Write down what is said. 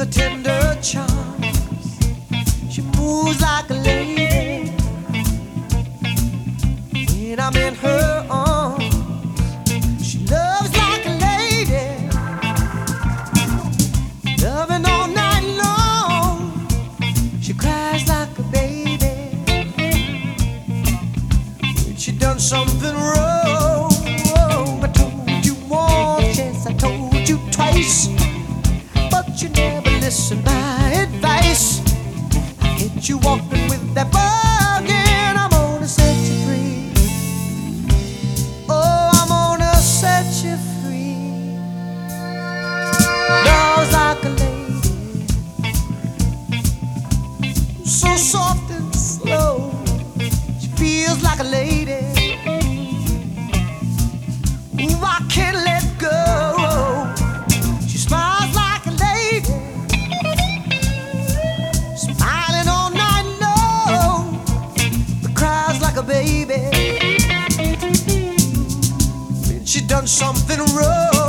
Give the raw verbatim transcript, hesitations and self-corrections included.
tender charms. She moves like a lady when I'm in her arms. She loves like a lady, loving all night long. She cries like a baby when she done something wrong. I told you once, yes, I told you twice, but you never listen my advice. I get you walking with that bug and I'm gonna set you free. Oh, I'm gonna set you free. Love's like a lady, so soft and slow. She feels like a lady. Ooh, I can't let go. She smiles like a lady, smiling all night long, but cries like a baby when she done something wrong.